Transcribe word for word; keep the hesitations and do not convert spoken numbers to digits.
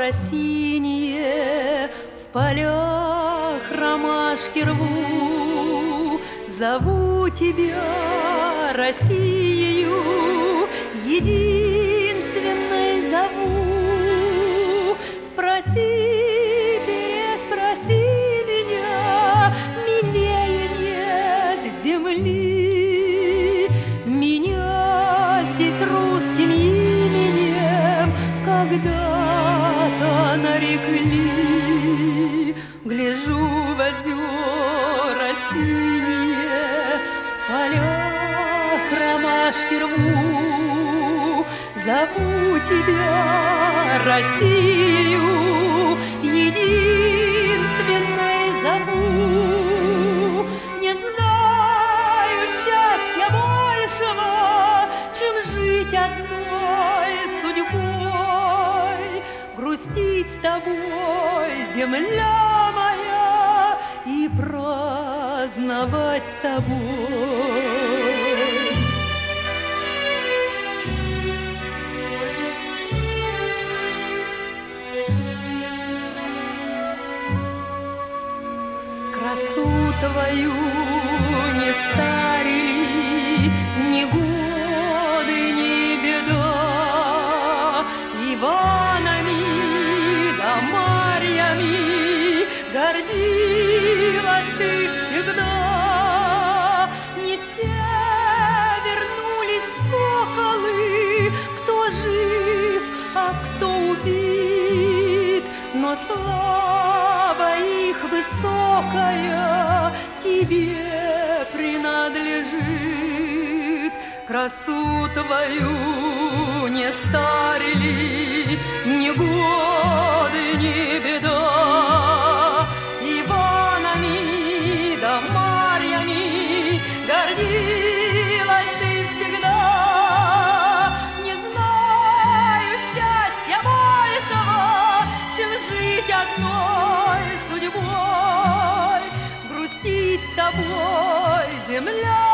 синие, в полях ромашки рву. Зову тебя Россиею, единственной зову. Спроси, переспроси меня, милее нет земли. Меня здесь русским именем когда-то нарекли. Гляжу в озера синие, в полях ромашки рву. Зову тебя Россию, единственной зову. Не знаю счастья большего, чем жить одной судьбой, грустить с тобой, земля моя, и праздновать с тобой. Красу твою не старили ни годы, ни беда. Иванами да Марьями гордилась ты всегда. Не все вернулись соколы, кто жив, а кто убит, но слава их высокая тебе принадлежит. Красу твою не старили ни годы, ни беда. Иванами да Марьями гордилась ты всегда. Не знаю счастья большего, чем жить одной судьбой, грустить с тобой, земля